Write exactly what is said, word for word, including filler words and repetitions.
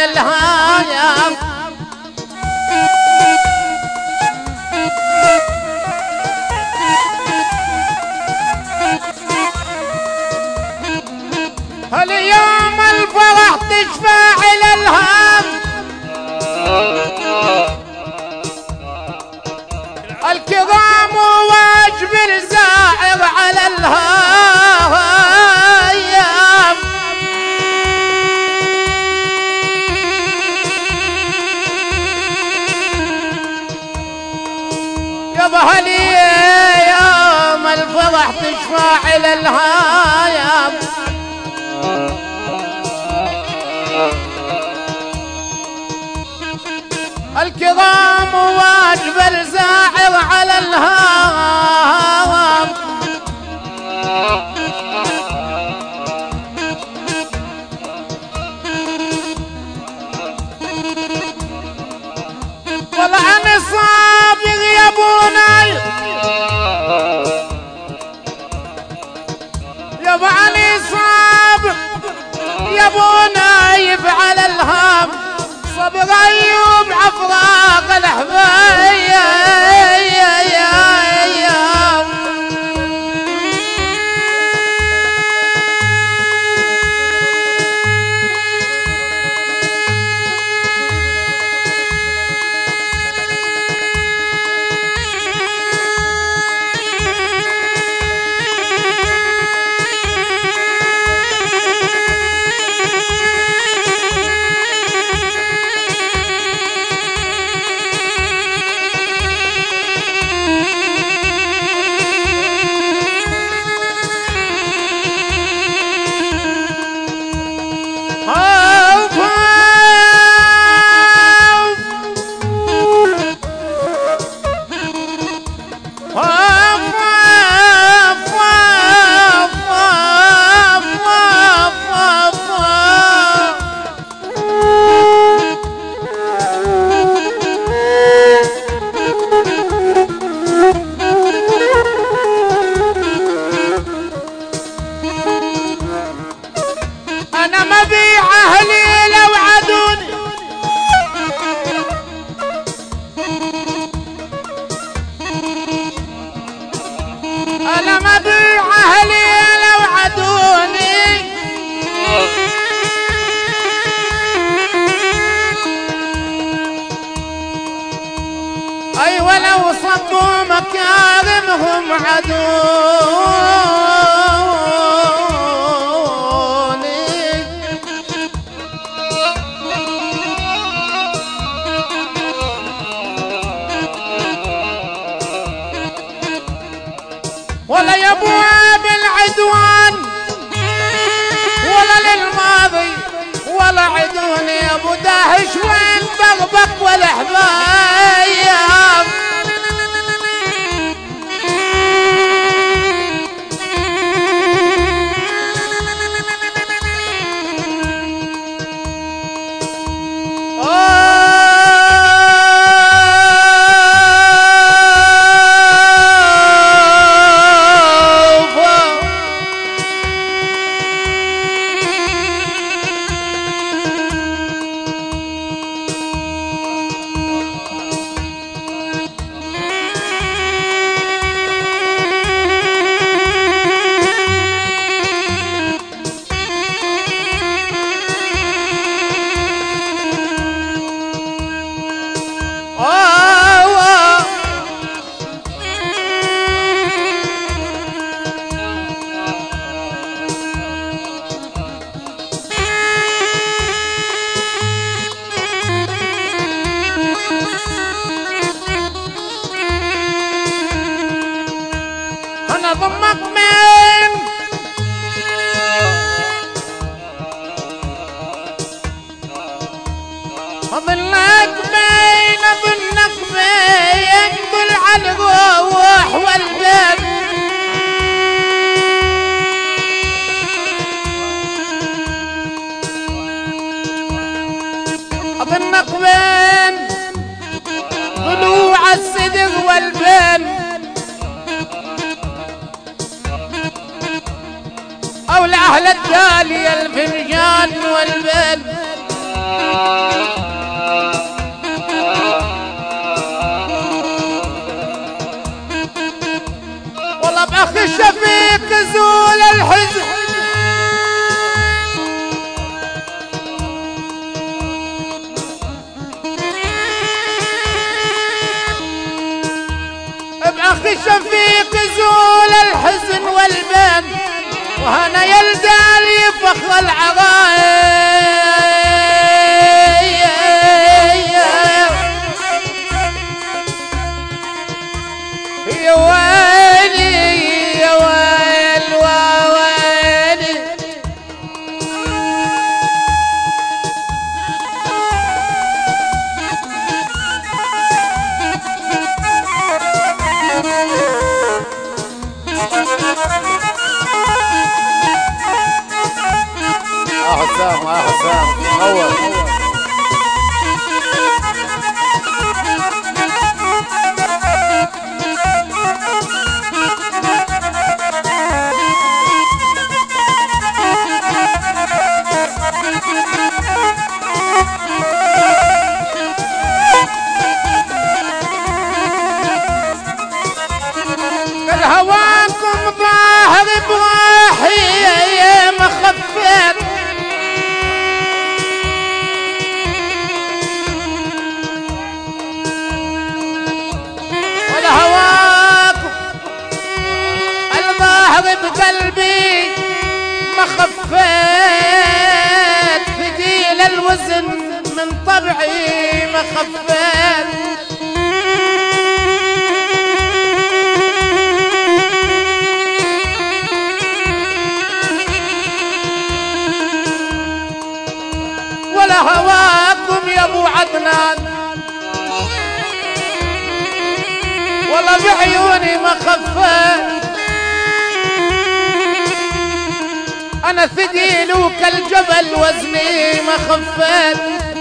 الهايم اليوم الفرح تشفاعل الهام الكرام واجب الزائر على الهايم يا بهلي يوم الفرح تشفاعل الهايم الكرام واجب الزاعر على الهوام والله انا صابر يا بوناي يا بعني صابر يا بونايب على الهام صبر ايوب عفراق الاحبايب أنا ما بيع أهلي لو عدوني أيوة لو صبوا مكارمهم عدوني ولا يبوها بالعدوان ولا للماضي ولا عدوني يا ابو داهش وين بغبق والاحباب ضمك مين اظنك مين اظنك مين قل على الروح والباب اظنك مين طلوع الصدر والبين أو لأهل الدالية الفنجان والبن والله بأخي الشفيق زول الحزن بأخي الشفيق زول الحزن والبن وهنا يلدال يفخ العرايا يا ويلي يا ويل ويلي اه حسام اه حسام نور الهواكم ظاهر بروحي يا مخفت والهواكم الظاهر بقلبي مخفت ثقيل الوزن من طبعي مخفت ولا هواكم يا ابو عدنان والله بعيوني ما خفت انا ثقيل وكالجبل وزني ما خفت